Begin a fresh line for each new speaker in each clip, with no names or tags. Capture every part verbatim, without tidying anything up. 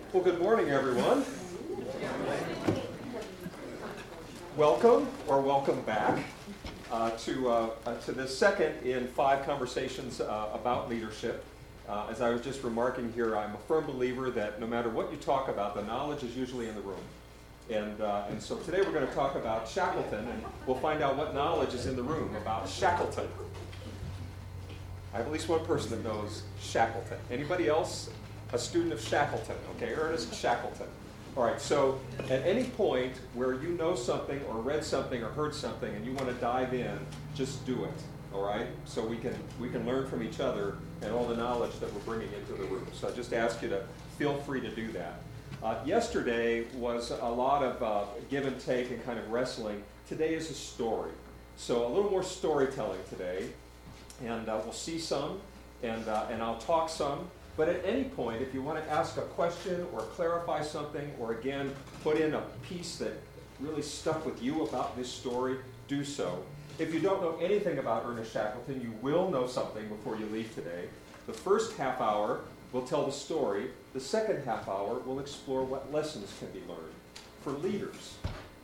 Well, good morning, everyone. Welcome, or welcome back, uh, to, uh, uh, to this second in five conversations uh, about leadership. Uh, as I was just remarking here, I'm a firm believer that no matter what you talk about, the knowledge is usually in the room. And, uh, and so today we're going to talk about Shackleton, and we'll find out what knowledge is in the room about Shackleton. I have at least one person that knows Shackleton. Anybody else a student of Shackleton? Okay, Ernest Shackleton. All right, so at any point where you know something or read something or heard something and you want to dive in, just do it, all right? So we can we can learn from each other and all the knowledge that we're bringing into the room. So I just ask you to feel free to do that. Uh, yesterday was a lot of uh, give and take and kind of wrestling. Today is a story. So a little more storytelling today, and uh, we'll see some, and uh, and I'll talk some. But at any point, if you want to ask a question or clarify something, or again, put in a piece that really stuck with you about this story, do so. If you don't know anything about Ernest Shackleton, you will know something before you leave today. The first half hour will tell the story. The second half hour will explore what lessons can be learned for leaders.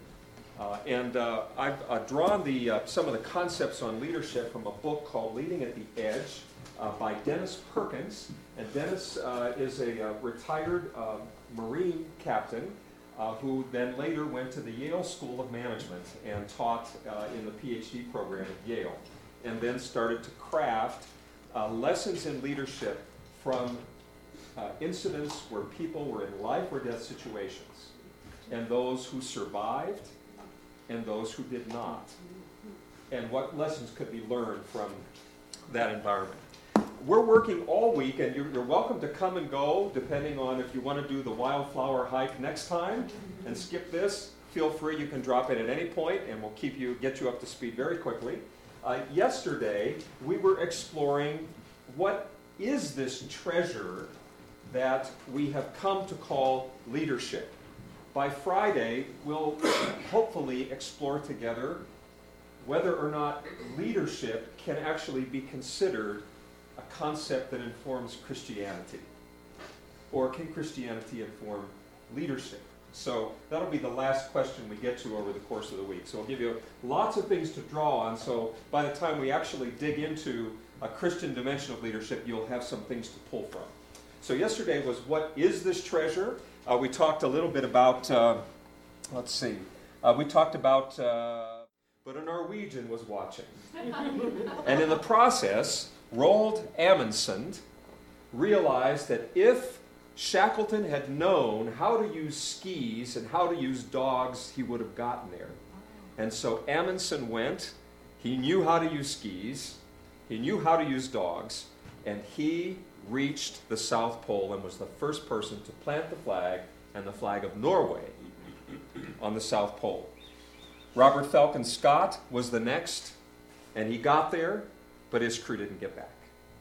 Uh, and uh, I've uh, drawn the, uh, some of the concepts on leadership from a book called Leading at the Edge uh, by Dennis Perkins. And Dennis uh, is a uh, retired uh, Marine captain uh, who then later went to the Yale School of Management and taught uh, in the P H D program at Yale, and then started to craft uh, lessons in leadership from uh, incidents where people were in life or death situations, and those who survived and those who did not, and what lessons could be learned from that environment. We're working all week, and you're, you're welcome to come and go, depending on if you want to do the wildflower hike next time and skip this. Feel free, you can drop in at any point, and we'll keep you, get you up to speed very quickly. Uh, yesterday, we were exploring what is this treasure that we have come to call leadership. By Friday, we'll hopefully explore together whether or not leadership can actually be considered a concept that informs Christianity. Or can Christianity inform leadership? So that'll be the last question we get to over the course of the week. So I'll give you lots of things to draw on, so by the time we actually dig into a Christian dimension of leadership, you'll have some things to pull from. So yesterday was, what is this treasure? Uh, we talked a little bit about, uh, let's see, uh, we talked about, uh, but a Norwegian was watching. And in the process, Roald Amundsen realized that if Shackleton had known how to use skis and how to use dogs, he would have gotten there. And so Amundsen went, he knew how to use skis, he knew how to use dogs, and he reached the South Pole and was the first person to plant the flag, and the flag of Norway, on the South Pole. Robert Falcon Scott was the next, and he got there, but his crew didn't get back.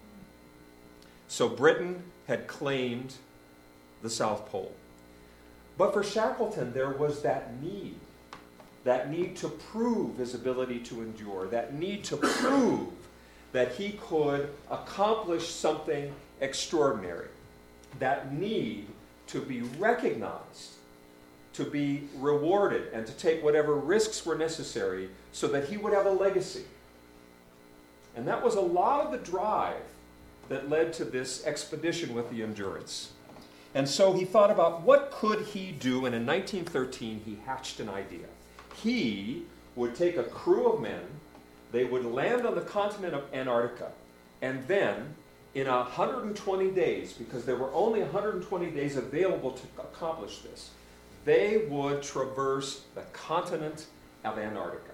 So Britain had claimed the South Pole. But for Shackleton, there was that need, that need to prove his ability to endure, that need to prove that he could accomplish something extraordinary, that need to be recognized, to be rewarded, and to take whatever risks were necessary so that he would have a legacy. And that was a lot of the drive that led to this expedition with the Endurance. And so he thought about what could he do, and in nineteen thirteen he hatched an idea. He would take a crew of men, they would land on the continent of Antarctica, and then in one hundred twenty days, because there were only one hundred twenty days available to accomplish this, they would traverse the continent of Antarctica,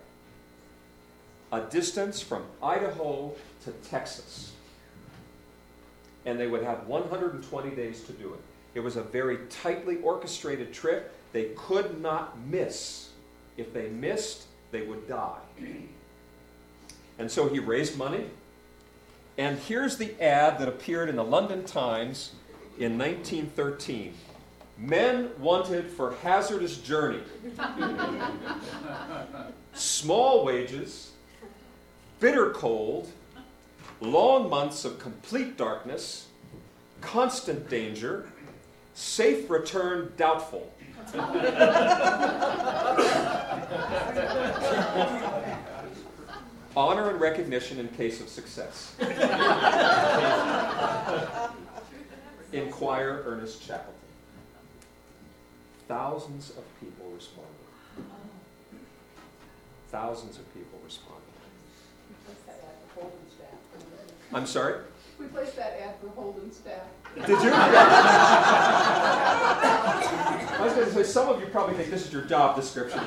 a distance from Idaho to Texas. And they would have one hundred twenty days to do it. It was a very tightly orchestrated trip. They could not miss. If they missed, they would die. And so he raised money. And here's the ad that appeared in the London Times in nineteen thirteen. Men wanted for hazardous journey. Small wages, bitter cold, long months of complete darkness, constant danger, Safe return doubtful. Honor and recognition in case of success. Inquire Ernest Shackleton. Thousands of people responded. Thousands of people responded. I'm sorry?
We placed that ad for Holden staff.
Did you? I was going to say, some of you probably think this is your job description.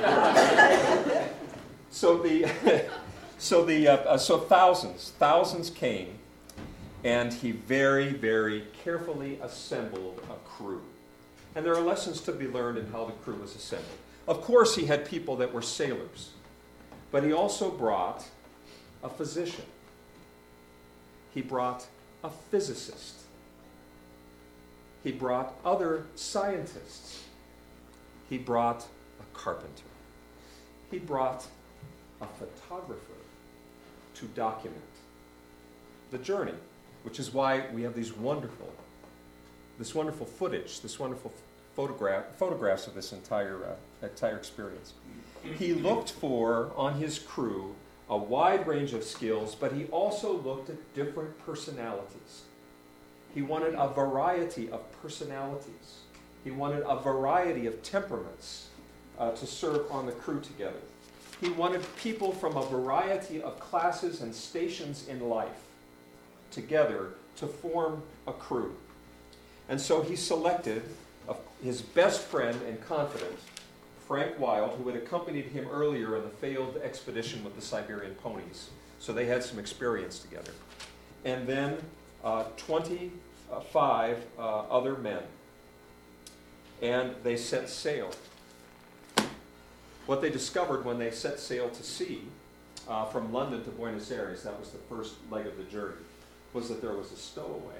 So the, so the, uh, uh, so thousands, thousands came, and he very, very carefully assembled a crew. And there are lessons to be learned in how the crew was assembled. Of course, he had people that were sailors, but he also brought a physician. He brought a physicist. He brought other scientists. He brought a carpenter. He brought a photographer to document the journey, which is why we have these wonderful, this wonderful footage, this wonderful photograph, photographs of this entire, uh, entire experience. He looked for, on his crew, a wide range of skills, but he also looked at different personalities. He wanted a variety of personalities. He wanted a variety of temperaments uh, to serve on the crew together. He wanted people from a variety of classes and stations in life together to form a crew. And so he selected a, his best friend and confidant, Frank Wild, who had accompanied him earlier in the failed expedition with the Siberian ponies. So they had some experience together. And then uh, twenty-five uh, other men. And they set sail. What they discovered when they set sail to sea uh, from London to Buenos Aires, that was the first leg of the journey, was that there was a stowaway.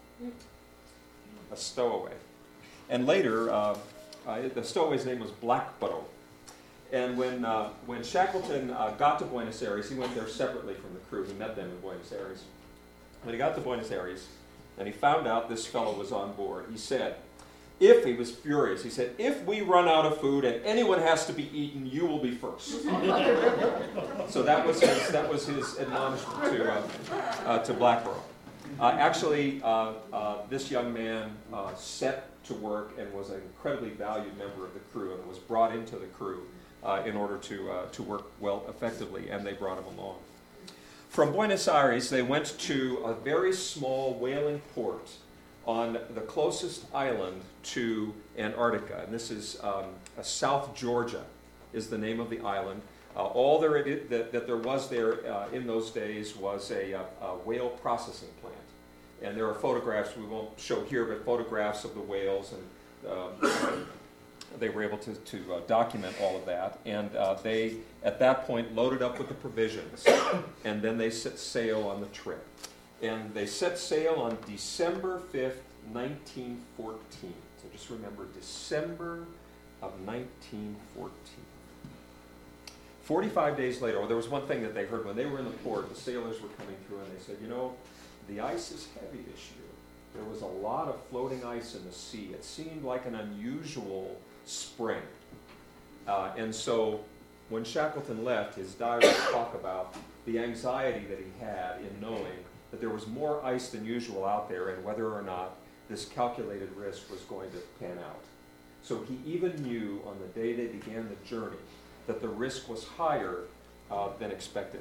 A stowaway. And later, uh, uh, the stowaway's name was Blackborough. And when uh, when Shackleton uh, got to Buenos Aires, he went there separately from the crew. He met them in Buenos Aires. When he got to Buenos Aires, and he found out this fellow was on board, he said, if, he was furious, he said, if we run out of food and anyone has to be eaten, you will be first. So that was his, that was his admonishment to, uh, uh, to Blackborough. Uh, actually, uh, uh, this young man uh, set to work and was an incredibly valued member of the crew and was brought into the crew uh, in order to, uh, to work well effectively, and they brought him along. From Buenos Aires, they went to a very small whaling port on the closest island to Antarctica, and this is um, South Georgia is the name of the island. Uh, all there it, that, that there was there uh, in those days was a, a, a whale processing plant. And there are photographs, we won't show here, but photographs of the whales, and uh, they were able to, to uh, document all of that. And uh, they, at that point, loaded up with the provisions, and then they set sail on the trip. And they set sail on December fifth, nineteen fourteen. So just remember, December of nineteen fourteen. forty-five days later, well, there was one thing that they heard when they were in the port, the sailors were coming through, and they said, you know, the ice is heavy this year. There was a lot of floating ice in the sea. It seemed like an unusual spring. Uh, and so when Shackleton left, his diaries talk about the anxiety that he had in knowing that there was more ice than usual out there and whether or not this calculated risk was going to pan out. So he even knew on the day they began the journey that the risk was higher uh, than expected.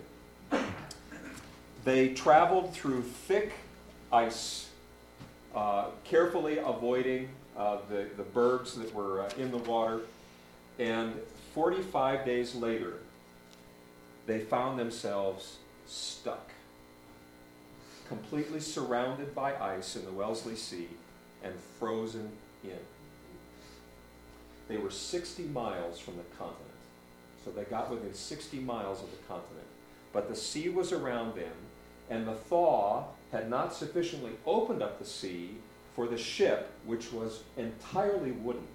They traveled through thick ice, uh, carefully avoiding uh, the, the bergs that were uh, in the water, and forty-five days later, they found themselves stuck, completely surrounded by ice in the Wellesley Sea and frozen in. They were sixty miles from the continent. So they got within sixty miles of the continent. But the sea was around them, and the thaw had not sufficiently opened up the sea for the ship, which was entirely wooden,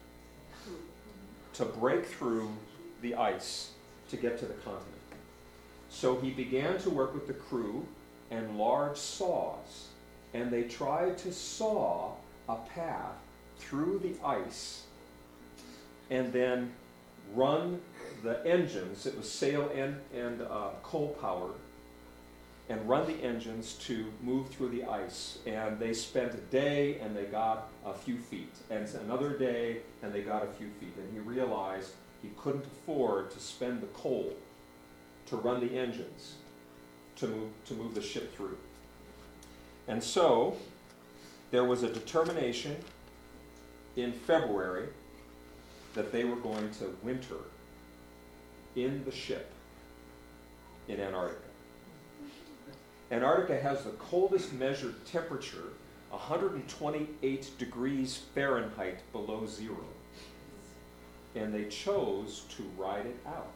to break through the ice to get to the continent. So he began to work with the crew and large saws, and they tried to saw a path through the ice and then run the engines, it was sail and, and uh, coal powered, and run the engines to move through the ice. And they spent a day and they got a few feet, and another day and they got a few feet. And he realized he couldn't afford to spend the coal to run the engines to move, to move the ship through. And so there was a determination in February that they were going to winter in the ship in Antarctica. Antarctica has the coldest measured temperature, one hundred twenty-eight degrees Fahrenheit below zero. And they chose to ride it out.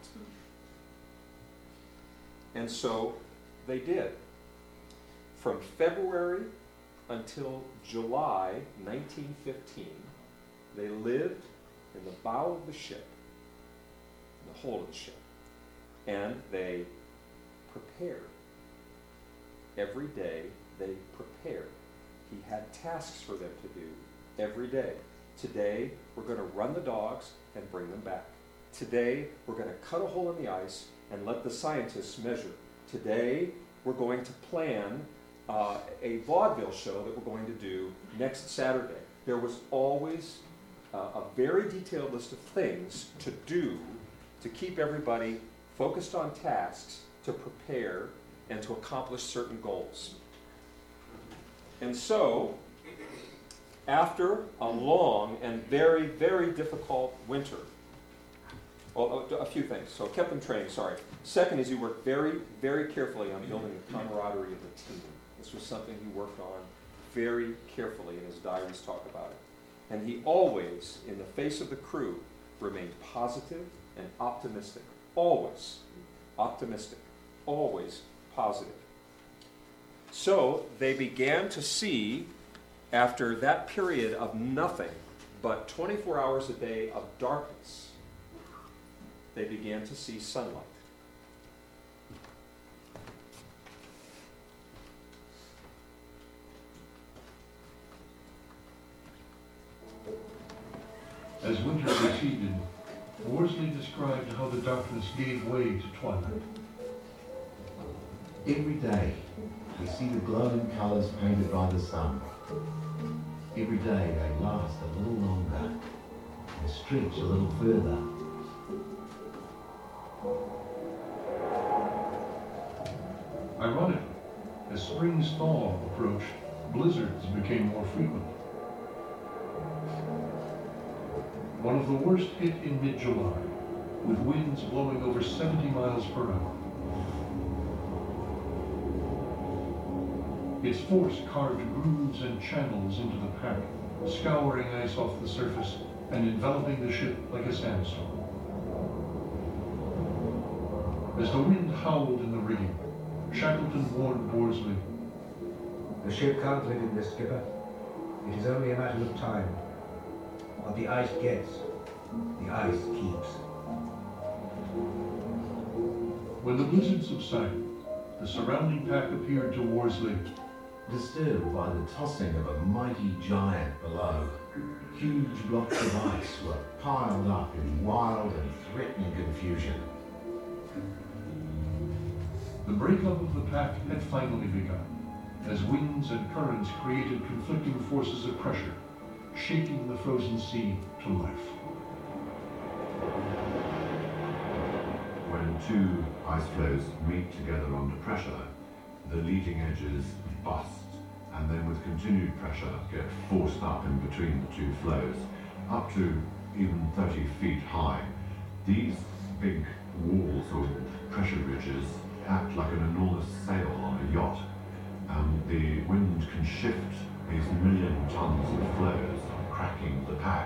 And so they did. From February until July nineteen fifteen, they lived in the bow of the ship, in the hold of the ship, and they prepared. Every day they prepared. He had tasks for them to do every day. Today we're going to run the dogs and bring them back. Today we're going to cut a hole in the ice and let the scientists measure. Today we're going to plan uh, a vaudeville show that we're going to do next Saturday. There was always uh, a very detailed list of things to do to keep everybody focused on tasks, to prepare, and to accomplish certain goals. And so, after a long and very, very difficult winter, well, a few things. So kept them trained, sorry. Second is he worked very, very carefully on building the camaraderie of the team. This was something he worked on very carefully, and his diaries talk about it. And he always, in the face of the crew, remained positive and optimistic. Always optimistic. Always positive. So they began to see, after that period of nothing but twenty-four hours a day of darkness, they began to see sunlight.
As winter receded, Worsley described how the darkness gave way to twilight.
Every day, we see the glowing colours painted by the sun. Every day they last a little longer and stretch a little further.
Ironically, as spring's thaw approached, blizzards became more frequent. One of the worst hit in mid-July, with winds blowing over seventy miles per hour. Its force carved grooves and channels into the pack, scouring ice off the surface and enveloping the ship like a sandstorm. As the wind howled in the rigging, Shackleton warned Worsley,
"The ship can't live in this, skipper. It is only a matter of time. What the ice gets, the ice keeps."
When the blizzard subsided, the surrounding pack appeared to Worsley,
disturbed by the tossing of a mighty giant below. Huge blocks of ice were piled up in wild and threatening confusion.
The breakup of the pack had finally begun, as winds and currents created conflicting forces of pressure, shaking the frozen sea to life.
When two ice floes meet together under pressure, the leading edges bust, and then with continued pressure get forced up in between the two floes, up to even thirty feet high. These big walls or pressure ridges act like an enormous sail on a yacht, and the wind can shift these million tons of floes, cracking the pack.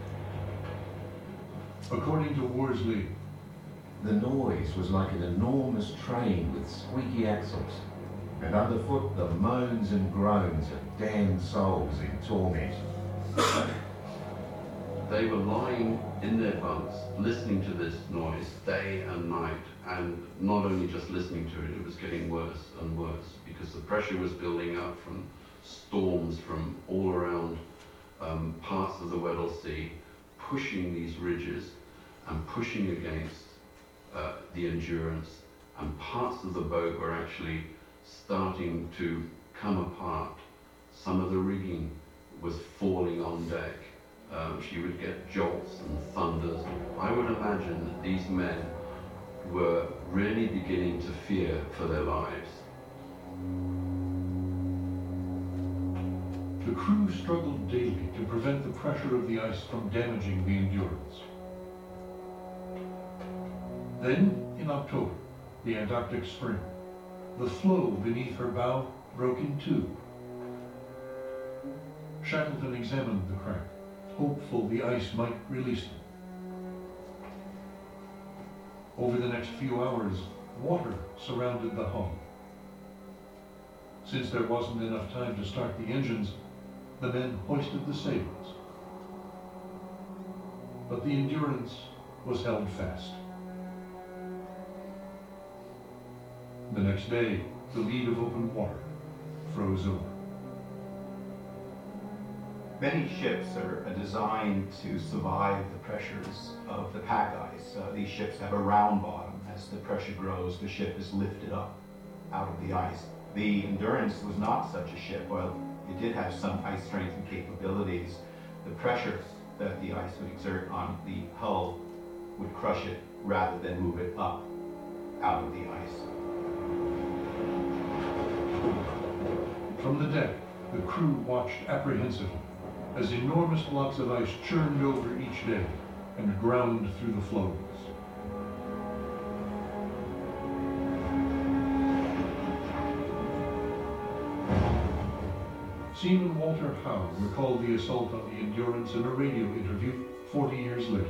According to Worsley,
the noise was like an enormous train with squeaky axles, and underfoot the moans and groans of damned souls in torment.
They were lying in their bunks, listening to this noise day and night, and not only just listening to it, it was getting worse and worse, because the pressure was building up from storms from all around um, parts of the Weddell Sea, pushing these ridges and pushing against uh, the Endurance, and parts of the boat were actually starting to come apart. Some of the rigging was falling on deck. Um, she would get jolts and thunders. I would imagine that these men were really beginning to fear for their lives.
The crew struggled daily to prevent the pressure of the ice from damaging the Endurance. Then, in October, the Antarctic spring, the floe beneath her bow broke in two. Shackleton examined the crack, hopeful the ice might release them. Over the next few hours, water surrounded the hull. Since there wasn't enough time to start the engines, the men hoisted the sails. But the Endurance was held fast. The next day, the lead of open water froze over.
Many ships are designed to survive the pressures of the pack ice. Uh, these ships have a round bottom. As the pressure grows, the ship is lifted up out of the ice. The Endurance was not such a ship. While it did have some ice strength and capabilities, the pressure that the ice would exert on the hull would crush it rather than move it up out of the ice.
From the deck, the crew watched apprehensively as enormous blocks of ice churned over each day and ground through the floes. Seaman Walter Howe recalled the assault on the Endurance in a radio interview forty years later.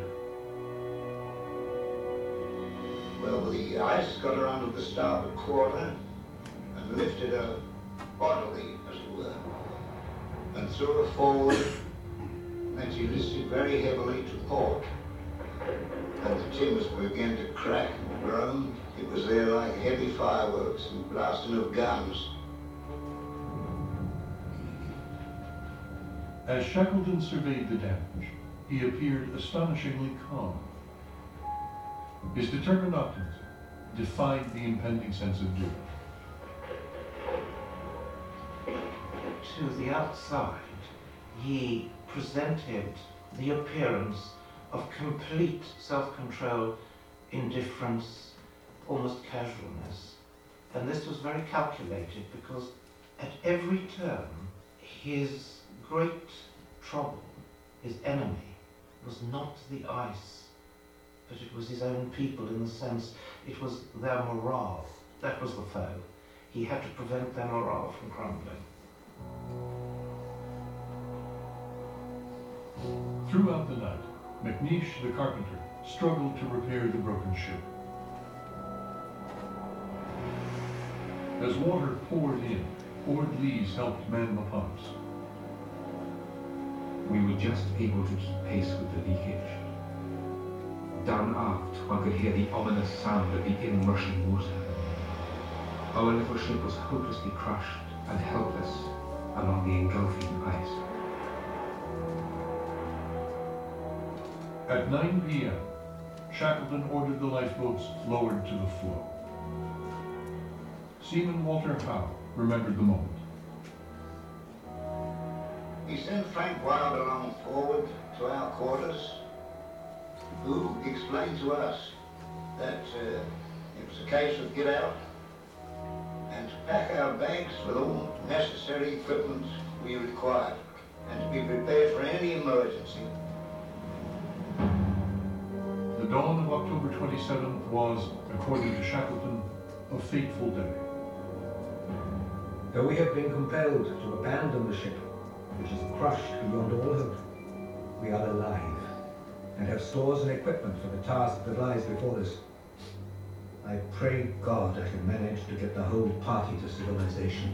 Well, the ice got her onto the starboard quarter and lifted her bodily, as it were, and threw her forward, and then she listed very heavily to port. And the timbers began to crack and groan. It was there like heavy fireworks and blasting of guns.
As Shackleton surveyed the damage, he appeared astonishingly calm. His determined optimism defied the impending sense of doom.
To the outside, he presented the appearance of complete self-control, indifference, almost casualness. And this was very calculated because at every turn, his great trouble, his enemy, was not the ice, but it was his own people, in the sense it was their morale. That was the foe. He had to prevent their morale from crumbling.
Throughout the night, McNeish, the carpenter, struggled to repair the broken ship. As water poured in, Ord Lees helped man the pumps.
We were just able to keep pace with the leakage. Down aft, one could hear the ominous sound of the inrushing water. Our little ship was hopelessly crushed and helpless among the engulfing ice.
At nine p m, Shackleton ordered the lifeboats lowered to the floe. Seaman Walter Howe remembered the moment.
He sent Frank Wild along forward to our quarters, who explained to us that uh, it was a case of get out and to pack our bags with all necessary equipment we required and to be prepared for any emergency.
The dawn of October twenty-seventh was, according to Shackleton, a fateful day.
Though we have been compelled to abandon the ship, which is crushed beyond all hope, we are alive and have stores and equipment for the task that lies before us. I pray God I can manage to get the whole party to civilization.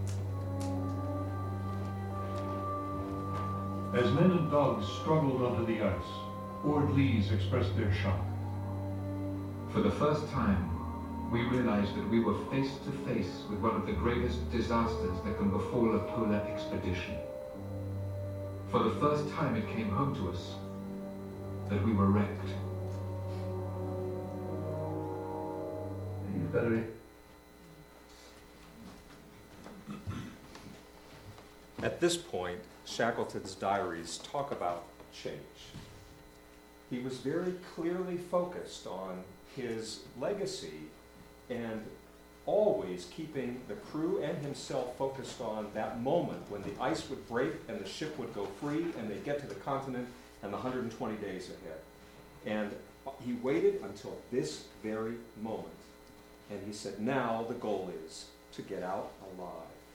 As men and dogs struggled onto the ice, Ord Lees expressed their shock.
For the first time, we realized that we were face to face with one of the greatest disasters that can befall a polar expedition. For the first time it came home to us that we were wrecked.
You've got to...
At this point, Shackleton's diaries talk about change. He was very clearly focused on his legacy and always keeping the crew and himself focused on that moment when the ice would break and the ship would go free and they'd get to the continent and the one hundred twenty days ahead. And he waited until this very moment. And he said, now the goal is to get out alive.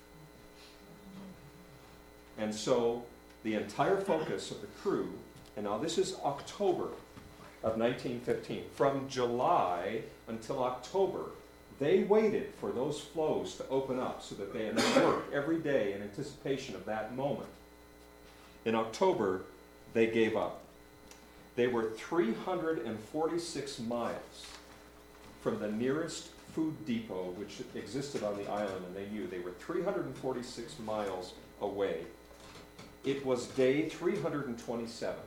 And so the entire focus of the crew, and now this is October of nineteen fifteen, from July until October, they waited for those floes to open up so that they had worked every day in anticipation of that moment. In October, they gave up. They were three hundred forty-six miles from the nearest food depot which existed on the island, and they knew they were three hundred forty-six miles away. It was day three hundred twenty-seven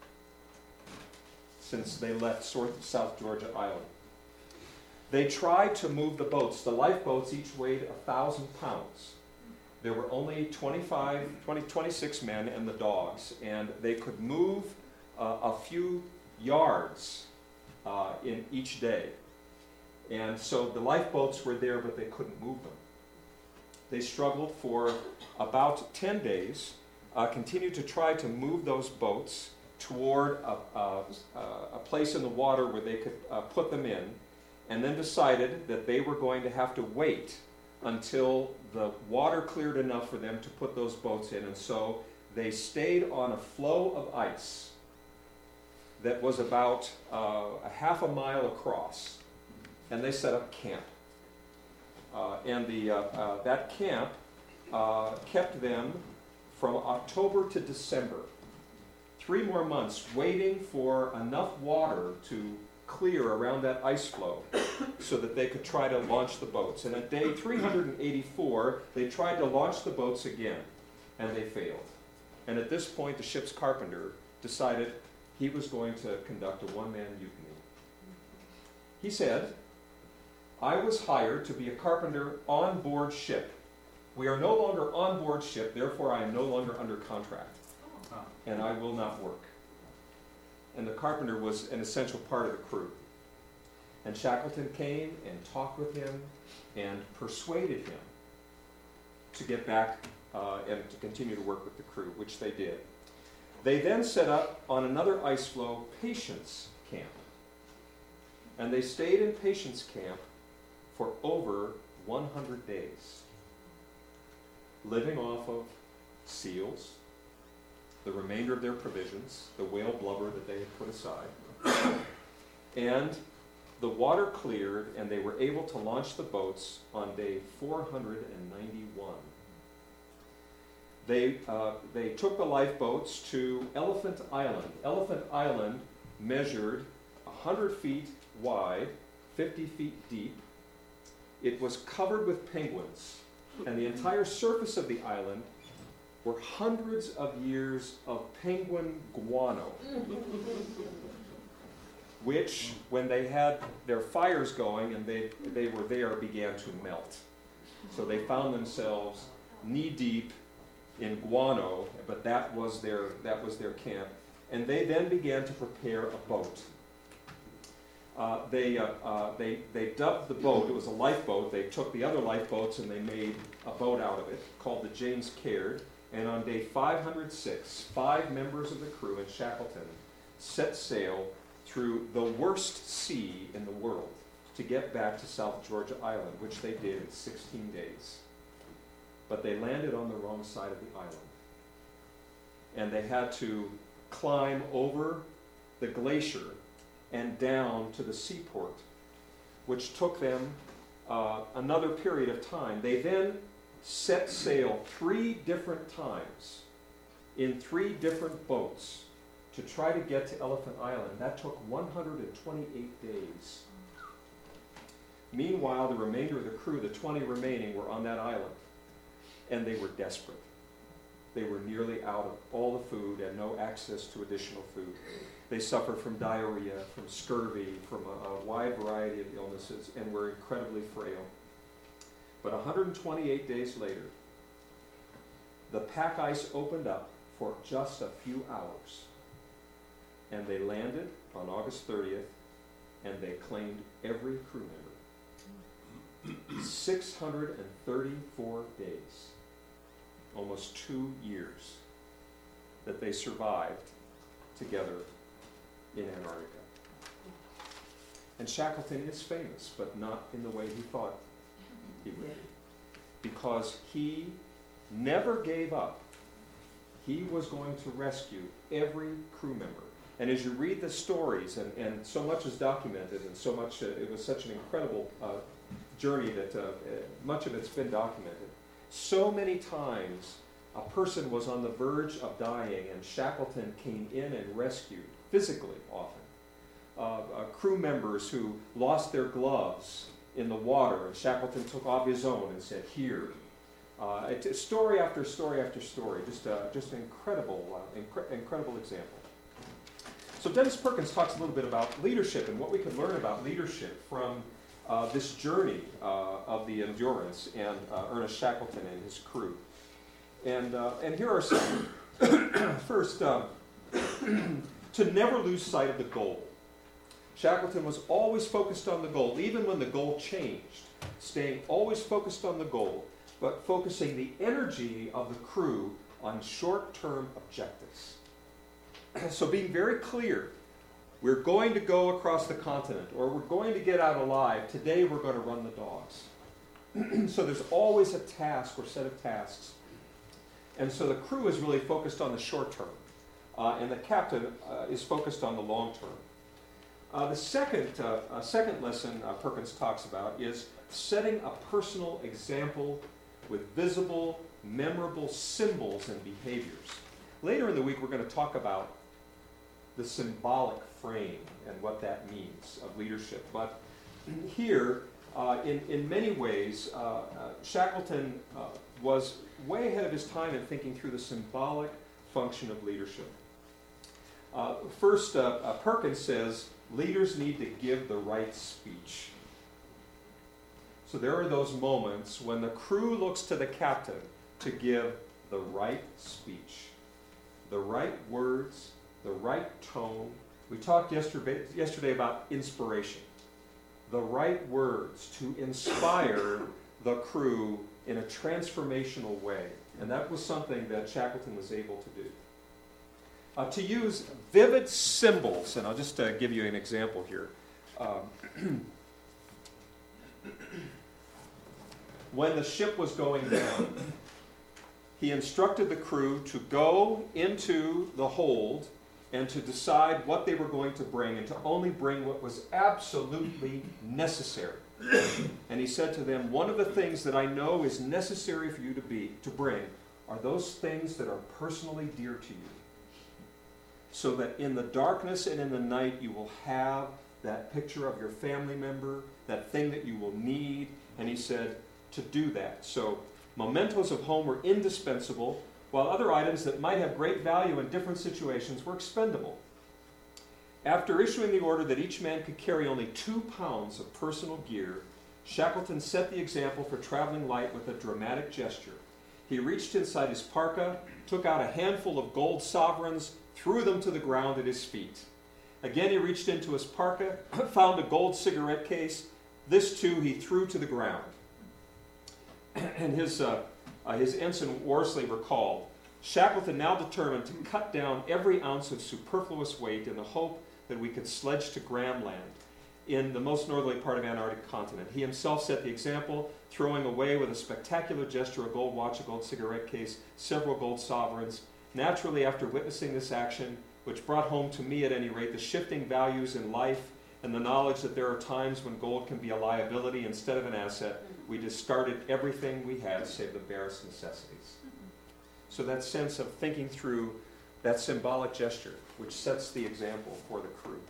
since they left South Georgia Island. They tried to move the boats. The lifeboats each weighed one thousand pounds. There were only twenty-five, twenty, twenty-six men and the dogs, and they could move uh, a few yards uh, in each day. And so the lifeboats were there, but they couldn't move them. They struggled for about ten days, uh, continued to try to move those boats toward a, a, a place in the water where they could uh, put them in, and then decided that they were going to have to wait until the water cleared enough for them to put those boats in. And so they stayed on a floe of ice that was about uh, a half a mile across, and they set up camp. Uh, and the, uh, uh, that camp uh, kept them from October to December. Three more months waiting for enough water to clear around that ice floe so that they could try to launch the boats. And at day three hundred eighty-four, they tried to launch the boats again, and they failed. And at this point, the ship's carpenter decided he was going to conduct a one-man mutiny. He said, I was hired to be a carpenter on board ship. We are no longer on board ship, therefore I am no longer under contract, and I will not work. And the carpenter was an essential part of the crew. And Shackleton came and talked with him and persuaded him to get back uh, and to continue to work with the crew, which they did. They then set up on another ice floe Patience Camp. And they stayed in Patience Camp for over one hundred days, living off of seals, the remainder of their provisions, the whale blubber that they had put aside. And the water cleared, and they were able to launch the boats on day four hundred ninety-one. They, uh, they took the lifeboats to Elephant Island. Elephant Island measured one hundred feet wide, fifty feet deep. It was covered with penguins, and the entire surface of the island were hundreds of years of penguin guano, which, when they had their fires going and they, they were there, began to melt. So they found themselves knee-deep in guano, but that was their, that was their camp. And they then began to prepare a boat. Uh, they, uh, uh, they, they dubbed the boat, it was a lifeboat. They took the other lifeboats and they made a boat out of it called the James Caird. And on day five hundred six, five members of the crew in Shackleton set sail through the worst sea in the world to get back to South Georgia Island, which they did in sixteen days. But they landed on the wrong side of the island. And they had to climb over the glacier and down to the seaport, which took them uh, another period of time. They then set sail three different times in three different boats to try to get to Elephant Island. That took one hundred twenty-eight days. Meanwhile, the remainder of the crew, the twenty remaining, were on that island, and they were desperate. They were nearly out of all the food and no access to additional food. They suffered from diarrhea, from scurvy, from a, a wide variety of illnesses, and were incredibly frail. But one hundred twenty-eight days later, the pack ice opened up for just a few hours, and they landed on August thirtieth, and they claimed every crew member. six hundred thirty-four days, almost two years, that they survived together in Antarctica. And Shackleton is famous, but not in the way he thought he would be, because he never gave up. He was going to rescue every crew member. And as you read the stories, and, and so much is documented, and so much, uh, it was such an incredible uh, journey that uh, uh, much of it's been documented. So many times a person was on the verge of dying, and Shackleton came in and rescued, physically often, uh, uh, crew members who lost their gloves in the water, and Shackleton took off his own and said, "Here." Uh, it, it, story after story after story, just, uh, just an incredible, uh, incre- incredible example. So Dennis Perkins talks a little bit about leadership and what we can learn about leadership from uh, this journey uh, of the Endurance and uh, Ernest Shackleton and his crew. And, uh, and here are some. First, um, to never lose sight of the goal. Shackleton was always focused on the goal, even when the goal changed, staying always focused on the goal, but focusing the energy of the crew on short-term objectives. So being very clear, we're going to go across the continent, or we're going to get out alive. Today we're going to run the dogs. So there's always a task or set of tasks. And so the crew is really focused on the short term, uh, and the captain uh, is focused on the long term. Uh, the second, uh, uh, second lesson uh, Perkins talks about is setting a personal example with visible, memorable symbols and behaviors. Later in the week, we're going to talk about the symbolic frame and what that means of leadership. But here, uh, in, in many ways, uh, uh, Shackleton uh, was way ahead of his time in thinking through the symbolic function of leadership. Uh, first, uh, uh, Perkins says, leaders need to give the right speech. So there are those moments when the crew looks to the captain to give the right speech, the right words, the right tone. We talked yesterday, yesterday about inspiration. The right words to inspire the crew in a transformational way. And that was something that Shackleton was able to do. Uh, to use vivid symbols, and I'll just uh, give you an example here. Um, when the ship was going down, he instructed the crew to go into the hold and to decide what they were going to bring, and to only bring what was absolutely necessary. And he said to them, one of the things that I know is necessary for you to be to bring are those things that are personally dear to you, so that in the darkness and in the night you will have that picture of your family member, that thing that you will need. And he said to do that. So mementos of home were indispensable, while other items that might have great value in different situations were expendable. After issuing the order that each man could carry only two pounds of personal gear, Shackleton set the example for traveling light with a dramatic gesture. He reached inside his parka, took out a handful of gold sovereigns, threw them to the ground at his feet. Again he reached into his parka, found a gold cigarette case. This too he threw to the ground. And his, uh, uh, his ensign Worsley recalled, Shackleton now determined to cut down every ounce of superfluous weight in the hope that we could sledge to Graham Land, in the most northerly part of Antarctic continent. He himself set the example, throwing away with a spectacular gesture a gold watch, a gold cigarette case, several gold sovereigns. Naturally, after witnessing this action, which brought home to me at any rate the shifting values in life and the knowledge that there are times when gold can be a liability instead of an asset, we discarded everything we had save the barest necessities. So that sense of thinking through that symbolic gesture, which sets the example for the crew.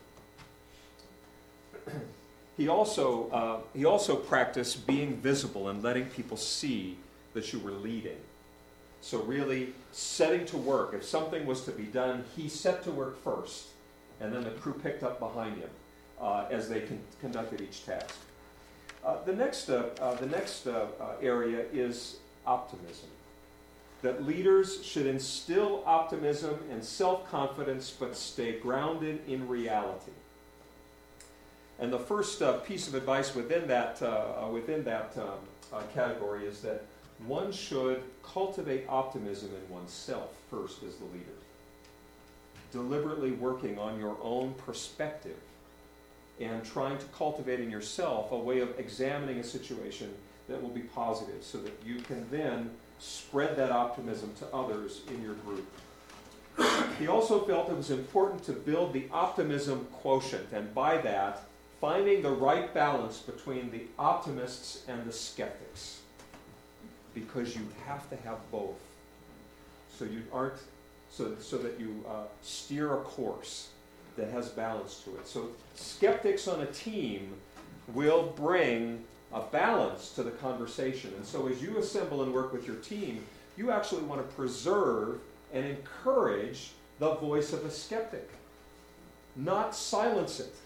He also, uh, he also practiced being visible and letting people see that you were leading. So really setting to work. If something was to be done, he set to work first, and then the crew picked up behind him uh, as they con- conducted each task. Uh, the next, uh, uh, the next uh, uh, area is optimism. That leaders should instill optimism and self-confidence, but stay grounded in reality. And the first uh, piece of advice within that, uh, within that um, uh, category is that one should cultivate optimism in oneself first as the leader. Deliberately working on your own perspective and trying to cultivate in yourself a way of examining a situation that will be positive so that you can then spread that optimism to others in your group. He also felt it was important to build the optimism quotient, and by that, finding the right balance between the optimists and the skeptics. Because you have to have both. So you aren't, so, so that you uh, steer a course that has balance to it. So skeptics on a team will bring a balance to the conversation. And so as you assemble and work with your team, you actually want to preserve and encourage the voice of a skeptic, not silence it.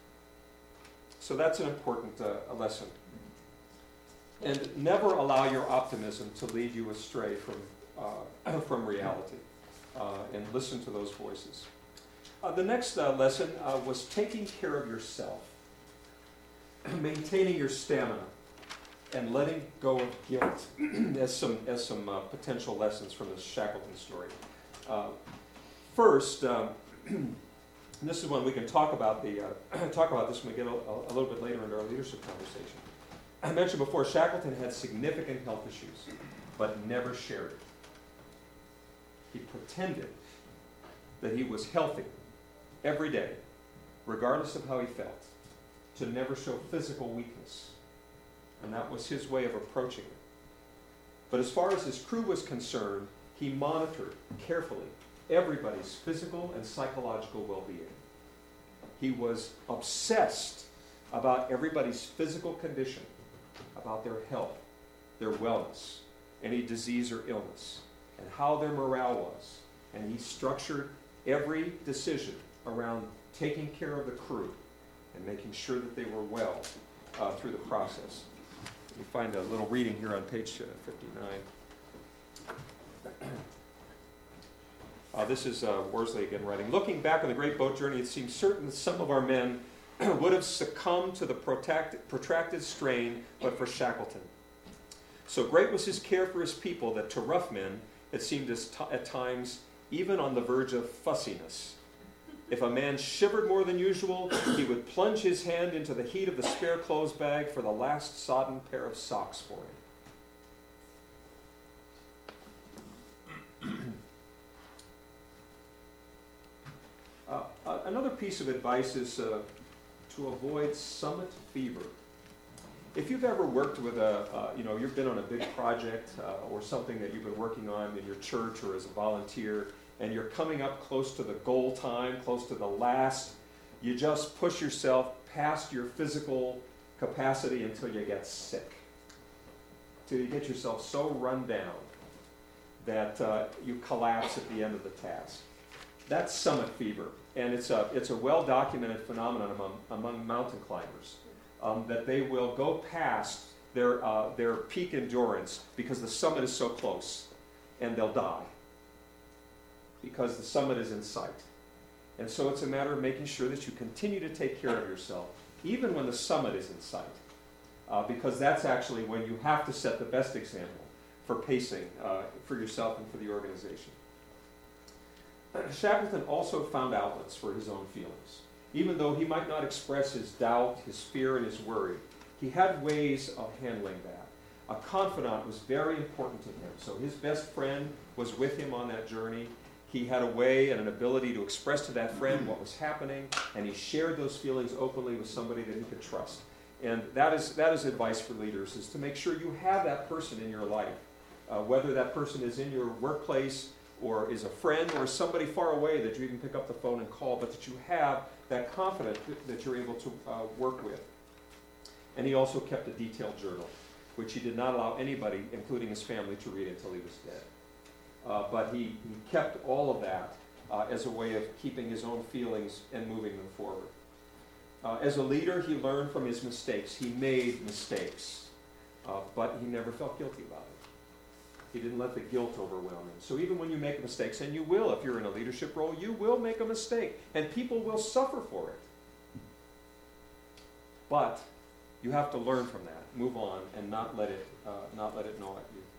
So that's an important uh, lesson. And never allow your optimism to lead you astray from, uh, from reality. Uh, and listen to those voices. Uh, the next uh, lesson uh, was taking care of yourself. Maintaining your stamina and letting go of guilt as some, as some uh, potential lessons from this Shackleton story. Uh, first, um, and this is one we can talk about the uh, talk about this when we get a, a little bit later into our leadership conversation. I mentioned before, Shackleton had significant health issues, but never shared it. He pretended that he was healthy every day, regardless of how he felt, to never show physical weakness. And that was his way of approaching it. But as far as his crew was concerned, he monitored carefully everybody's physical and psychological well-being. He was obsessed about everybody's physical condition, about their health, their wellness, any disease or illness, and how their morale was. And he structured every decision around taking care of the crew and making sure that they were well uh, through the process. You find a little reading here on page uh, fifty-nine. Uh, this is uh, Worsley again writing. Looking back on the great boat journey, it seems certain that some of our men would have succumbed to the protracted, protracted strain but for Shackleton. So great was his care for his people that to rough men it seemed as t- at times even on the verge of fussiness. If a man shivered more than usual, he would plunge his hand into the heat of the spare clothes bag for the last sodden pair of socks for him. uh, uh, another piece of advice is uh, to avoid summit fever. If you've ever worked with a, uh, you know, you've been on a big project uh, or something that you've been working on in your church or as a volunteer, and you're coming up close to the goal time, close to the last, you just push yourself past your physical capacity until you get sick. Until you get yourself so run down that uh, you collapse at the end of the task. That's summit fever, and it's a, it's a well-documented phenomenon among, among mountain climbers, um, that they will go past their, uh, their peak endurance because the summit is so close, and they'll die, because the summit is in sight. And so it's a matter of making sure that you continue to take care of yourself, even when the summit is in sight, uh, because that's actually when you have to set the best example for pacing uh, for yourself and for the organization. Shackleton also found outlets for his own feelings. Even though he might not express his doubt, his fear, and his worry, he had ways of handling that. A confidant was very important to him. So his best friend was with him on that journey. He had a way and an ability to express to that friend what was happening, and he shared those feelings openly with somebody that he could trust. And that is that is advice for leaders, is to make sure you have that person in your life, uh, whether that person is in your workplace or is a friend or is somebody far away that you can pick up the phone and call, but that you have that confidence that you're able to uh, work with. And he also kept a detailed journal, which he did not allow anybody, including his family, to read until he was dead. Uh, but he, he kept all of that uh, as a way of keeping his own feelings and moving them forward. Uh, as a leader, he learned from his mistakes. He made mistakes, uh, but he never felt guilty about it. He didn't let the guilt overwhelm him. So even when you make mistakes, and you will if you're in a leadership role, you will make a mistake, and people will suffer for it. But you have to learn from that, move on, and not let it, uh, not let it gnaw at you.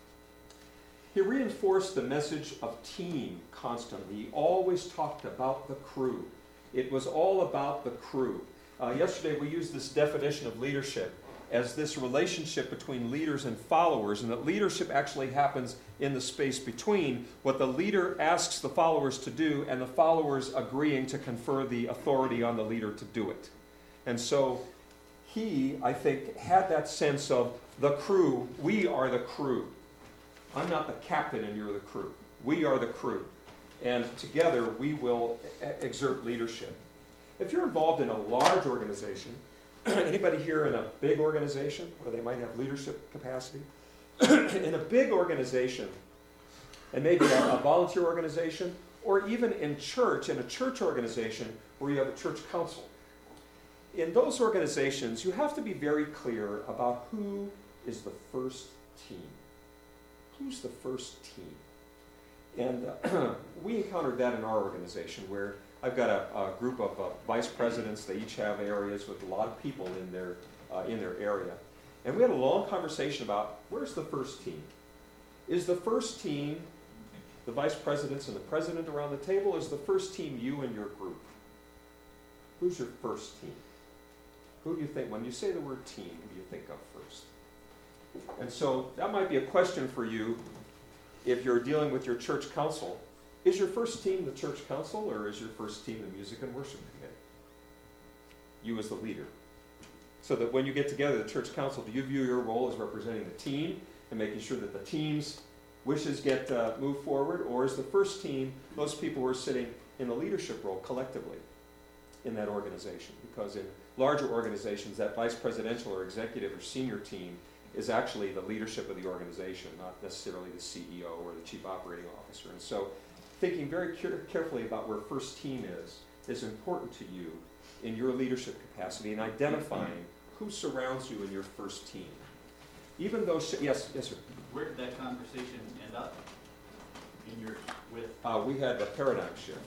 He reinforced the message of team constantly. He always talked about the crew. It was all about the crew. Uh, yesterday we used this definition of leadership as this relationship between leaders and followers, and that leadership actually happens in the space between what the leader asks the followers to do and the followers agreeing to confer the authority on the leader to do it. And so he, I think, had that sense of the crew. We are the crew. I'm not the captain and you're the crew. We are the crew. And together we will exert leadership. If you're involved in a large organization, anybody here in a big organization where they might have leadership capacity? In a big organization, and maybe a, a volunteer organization, or even in church, in a church organization where you have a church council. In those organizations, you have to be very clear about who is the first team. Who's the first team? And uh, we encountered that in our organization where I've got a, a group of uh, vice presidents. They each have areas with a lot of people in their, uh, in their area. And we had a long conversation about where's the first team? Is the first team the vice presidents and the president around the table? Is the first team you and your group? Who's your first team? Who do you think, when you say the word team, who do you think of first? And so that might be a question for you if you're dealing with your church council. Is your first team the church council, or is your first team the music and worship committee? You as the leader. So that when you get together, the church council, do you view your role as representing the team and making sure that the team's wishes get uh, moved forward, or is the first team those people who are sitting in the leadership role collectively in that organization? Because in larger organizations, that vice presidential or executive or senior team is actually the leadership of the organization, not necessarily the C E O or the chief operating officer. And so thinking very care- carefully about where first team is is important to you in your leadership capacity, and identifying who surrounds you in your first team. Even though, sh- yes, yes, sir.
Where did that conversation end up? In your with?
Uh, we had a paradigm shift.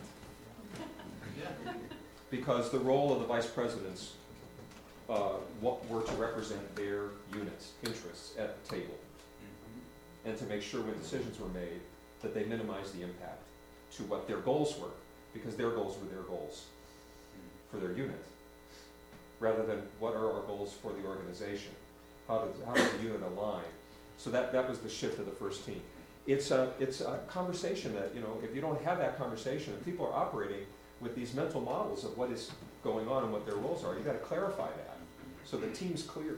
Yeah.
Because the role of the vice presidents uh, what were to represent their units' interests at the table, mm-hmm. and to make sure when decisions were made that they minimized the impact to what their goals were, because their goals were their goals for their unit, rather than what are our goals for the organization. How does, how does the unit align? So that, that was the shift of the first team. It's a, it's a conversation that, you know, if you don't have that conversation, and people are operating with these mental models of what is going on and what their roles are, you've got to clarify that so the team's clear.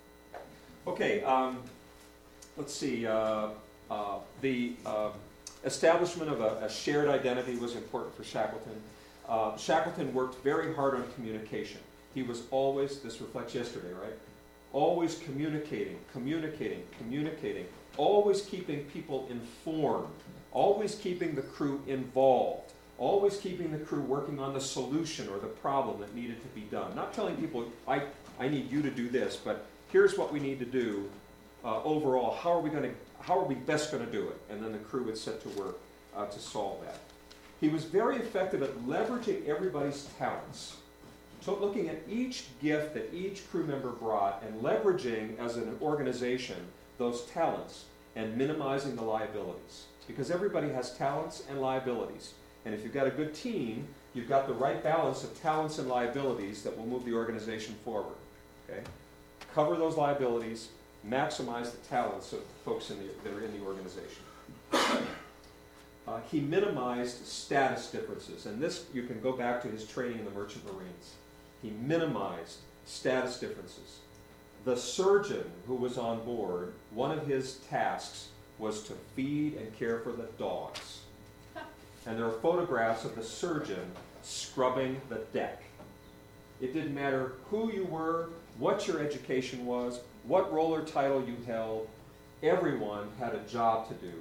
Okay, um, let's see. Uh, uh, the uh, establishment of a, a shared identity was important for Shackleton. Uh, Shackleton worked very hard on communication. He was always, this reflects yesterday, right? Always communicating, communicating, communicating, always keeping people informed, always keeping the crew involved, always keeping the crew working on the solution or the problem that needed to be done. Not telling people, I, I need you to do this, but here's what we need to do uh, overall. How are we going to, how are we best going to do it? And then the crew would set to work uh, to solve that. He was very effective at leveraging everybody's talents. So looking at each gift that each crew member brought and leveraging as an organization those talents and minimizing the liabilities. Because everybody has talents and liabilities. And if you've got a good team, you've got the right balance of talents and liabilities that will move the organization forward. Okay? Cover those liabilities, maximize the talents of folks in the, that are in the organization. Uh, he minimized status differences, and this you can go back to his training in the Merchant Marines. He minimized status differences. The surgeon who was on board, one of his tasks was to feed and care for the dogs. And there are photographs of the surgeon scrubbing the deck. It didn't matter who you were, what your education was, what role or title you held. Everyone had a job to do.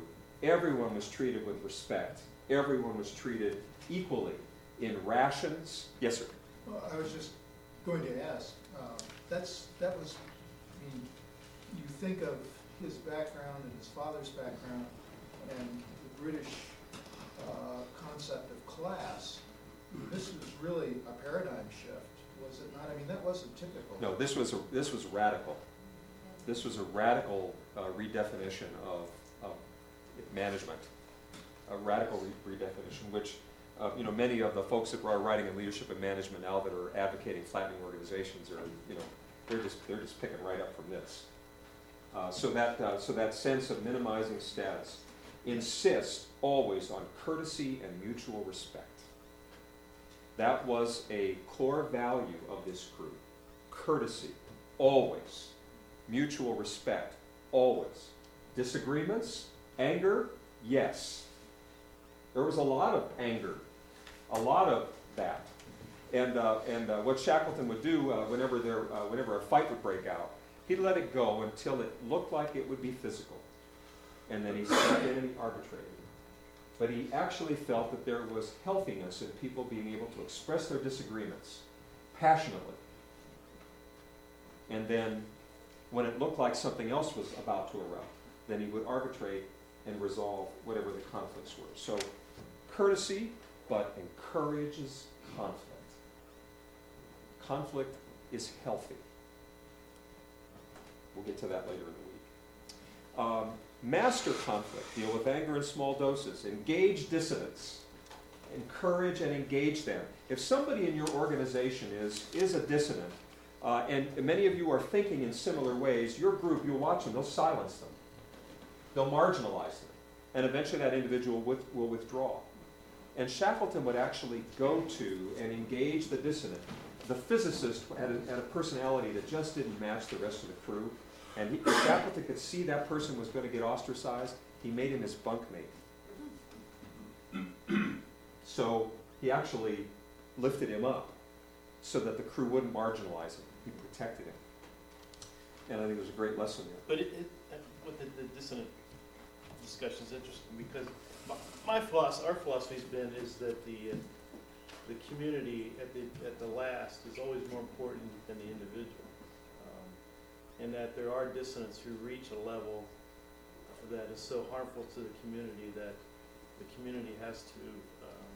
everyone was treated with respect. Everyone was treated equally in rations. Yes, sir.
Well, I was just going to ask. Uh, that's that was. I mean, you think of his background and his father's background, and the British uh, concept of class. This was really a paradigm shift, was it not? I mean, that wasn't typical.
No, this was a, this was radical. This was a radical uh, redefinition of, of management, a radical re redefinition, which uh, you know, many of the folks that are writing in leadership and management now that are advocating flattening organizations are, you know, they're just they're just picking right up from this. Uh, so that uh, so that sense of minimizing status, insist always on courtesy and mutual respect. That was a core value of this crew. Courtesy, always. Mutual respect, always. Disagreements, anger, yes. There was a lot of anger, a lot of that. And, uh, and uh, what Shackleton would do uh, whenever, there, uh, whenever a fight would break out, he'd let it go until it looked like it would be physical. And then he stepped in and he arbitrated. But he actually felt that there was healthiness in people being able to express their disagreements passionately. And then, when it looked like something else was about to erupt, then he would arbitrate and resolve whatever the conflicts were. So, courtesy, but encourages conflict. Conflict is healthy. We'll get to that later in the week. Um, Master conflict, deal with anger in small doses. Engage dissidents. Encourage and engage them. If somebody in your organization is, is a dissident, uh, and many of you are thinking in similar ways, your group, you'll watch them, they'll silence them. They'll marginalize them. And eventually that individual with, will withdraw. And Shackleton would actually go to and engage the dissident. The physicist had a, had a personality that just didn't match the rest of the crew. And he, Shackleton could see that person was going to get ostracized. He made him his bunkmate. So he actually lifted him up so that the crew wouldn't marginalize him. He protected him. And I think it was a great lesson there.
But it, it, with the, the dissonant discussion is interesting because my, my philosophy, our philosophy has been is that the uh, the community at the at the last is always more important than the individual. And that there are dissonants who reach a level that is so harmful to the community that the community has to, um,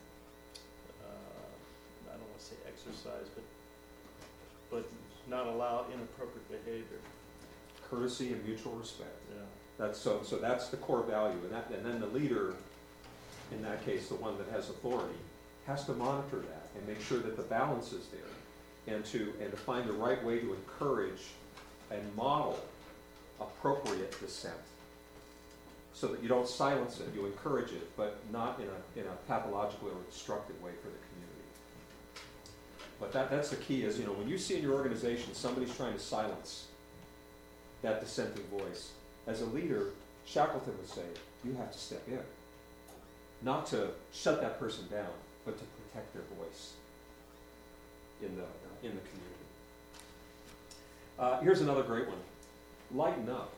uh, I don't want to say exercise, but but not allow inappropriate behavior.
Courtesy and mutual respect.
Yeah.
That's so. So that's the core value, and that, and then the leader, in that case, the one that has authority, has to monitor that and make sure that the balance is there, and to and to find the right way to encourage and model appropriate dissent so that you don't silence it, you encourage it, but not in a, in a pathological or destructive way for the community. But that, that's the key is, you know, when you see in your organization somebody's trying to silence that dissenting voice, as a leader, Shackleton would say, you have to step in. Not to shut that person down, but to protect their voice in the, in the community. Uh, here's another great one. Lighten up.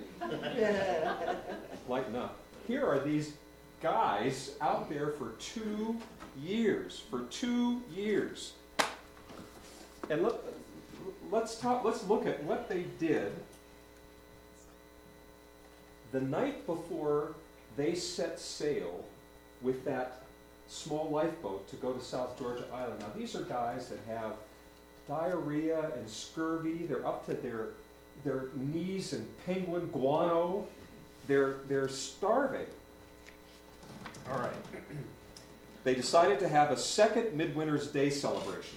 Lighten up. Here are these guys out there for two years. For two years. And let, let's talk, let's look at what they did the night before they set sail with that small lifeboat to go to South Georgia Island. Now these are guys that have diarrhea and scurvy. They're up to their their knees in penguin guano. They're they're starving. All right. They decided to have a second Midwinter's Day celebration.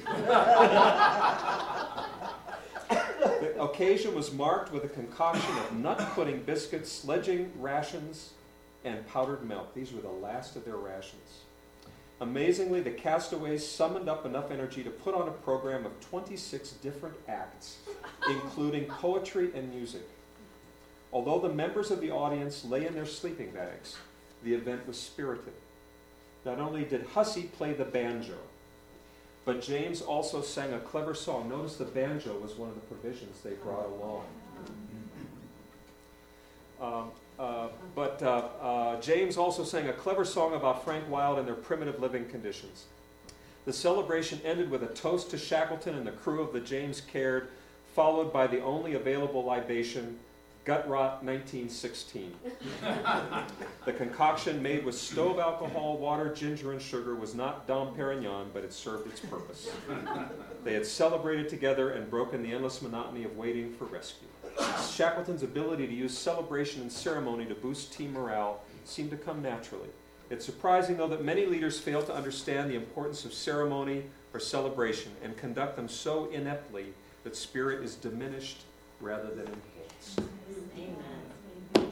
The occasion was marked with a concoction of nut pudding biscuits, sledging rations, and powdered milk. These were the last of their rations. Amazingly, the castaways summoned up enough energy to put on a program of twenty-six different acts, including poetry and music. Although the members of the audience lay in their sleeping bags, the event was spirited. Not only did Hussey play the banjo, but James also sang a clever song. Notice the banjo was one of the provisions they brought along. Um, Uh, but uh, uh, James also sang a clever song about Frank Wild and their primitive living conditions. The celebration ended with a toast to Shackleton and the crew of the James Caird, followed by the only available libation, Gut Rot nineteen sixteen. The concoction, made with stove alcohol, water, ginger, and sugar, was not Dom Perignon, but it served its purpose. They had celebrated together and broken the endless monotony of waiting for rescue. Shackleton's ability to use celebration and ceremony to boost team morale seemed to come naturally. It's surprising, though, that many leaders fail to understand the importance of ceremony or celebration and conduct them so ineptly that spirit is diminished rather than enhanced.
Amen.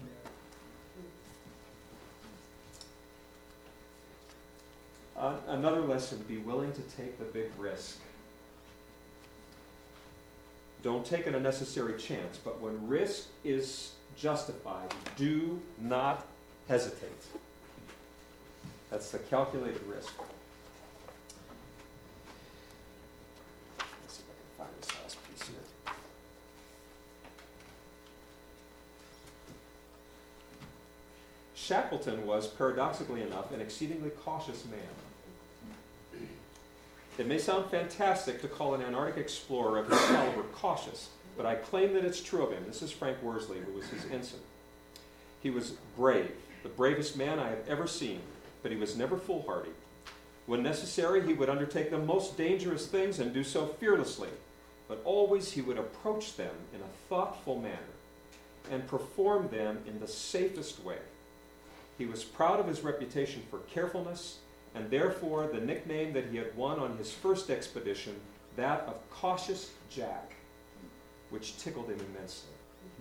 Uh, another lesson, be willing to take the big risk. Don't take an unnecessary chance, but when risk is justified, do not hesitate. That's the calculated risk. Let's see if I can find this last piece here. Shackleton was, paradoxically enough, an exceedingly cautious man. It may sound fantastic to call an Antarctic explorer of his caliber cautious, but I claim that it's true of him. This is Frank Worsley, who was his ensign. He was brave, the bravest man I have ever seen, but he was never foolhardy. When necessary, he would undertake the most dangerous things and do so fearlessly, but always he would approach them in a thoughtful manner and perform them in the safest way. He was proud of his reputation for carefulness, and therefore the nickname that he had won on his first expedition, that of Cautious Jack, which tickled him immensely.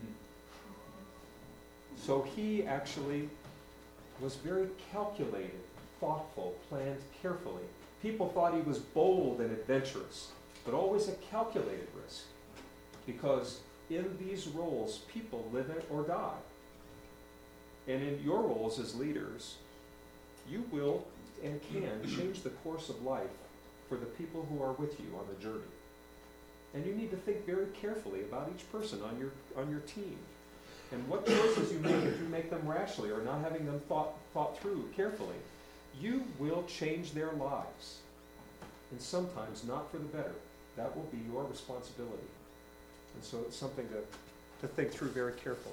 So he actually was very calculated, thoughtful, planned carefully. People thought he was bold and adventurous, but always a calculated risk, because in these roles, people live or die. And in your roles as leaders, you will and can change the course of life for the people who are with you on the journey. And you need to think very carefully about each person on your on your team. And what choices you make, if you make them rashly or not having them thought thought through carefully, you will change their lives. And sometimes not for the better. That will be your responsibility. And so it's something to, to think through very carefully.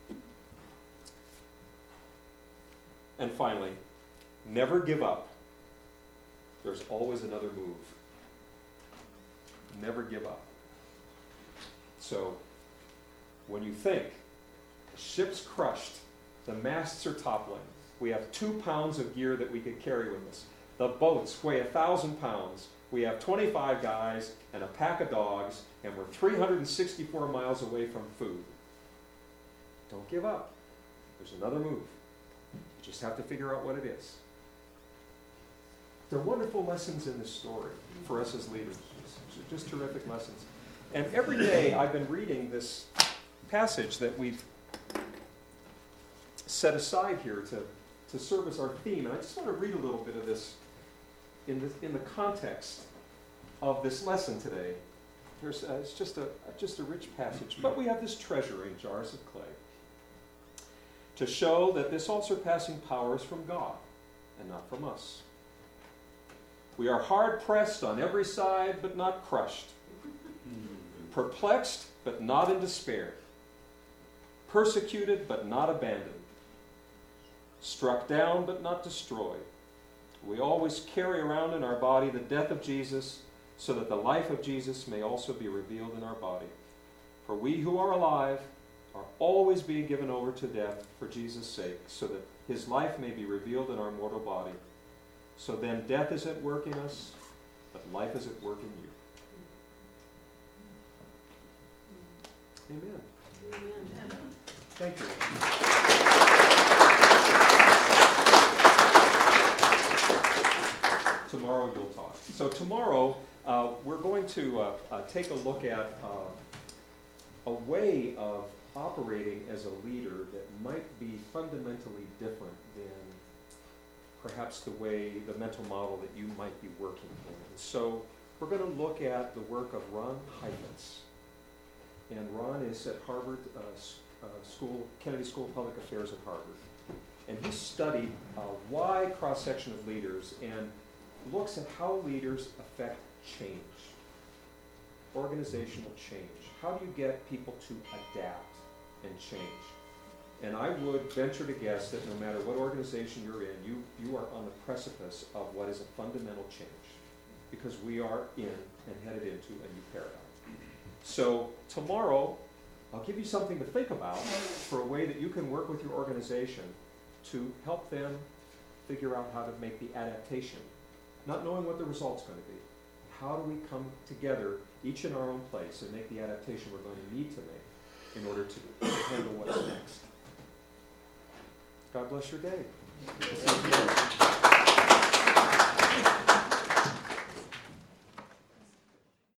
And finally, never give up. There's always another move. Never give up. So, when you think, the ship's crushed, the masts are toppling, we have two pounds of gear that we could carry with us, the boats weigh a thousand pounds, we have twenty-five guys and a pack of dogs, and we're three hundred sixty-four miles away from food. Don't give up. There's another move. You just have to figure out what it is. There are wonderful lessons in this story for us as leaders. Just terrific lessons. And every day I've been reading this passage that we've set aside here to, to serve as our theme. And I just want to read a little bit of this in the, in the context of this lesson today. There's, uh, it's just a, just a rich passage. But we have this treasure in jars of clay to show that this all-surpassing power is from God and not from us. We are hard-pressed on every side, but not crushed. Perplexed, but not in despair. Persecuted, but not abandoned. Struck down, but not destroyed. We always carry around in our body the death of Jesus, so that the life of Jesus may also be revealed in our body. For we who are alive are always being given over to death for Jesus' sake, so that his life may be revealed in our mortal body. So then death is at work in us, but life is at work in you. Amen.
Amen.
Thank you. Tomorrow you'll talk. So tomorrow uh, we're going to uh, uh, take a look at uh, a way of operating as a leader that might be fundamentally different than perhaps the way, the mental model that you might be working in. And so we're going to look at the work of Ron Heifetz. And Ron is at Harvard uh, uh, School, Kennedy School of Public Affairs at Harvard. And he studied a wide cross-section of leaders and looks at how leaders affect change, organizational change. How do you get people to adapt and change? And I would venture to guess that no matter what organization you're in, you, you are on the precipice of what is a fundamental change, because we are in and headed into a new paradigm. So tomorrow, I'll give you something to think about for a way that you can work with your organization to help them figure out how to make the adaptation, not knowing what the result's going to be. How do we come together, each in our own place, and make the adaptation we're going to need to make in order to handle what's next? God bless your day.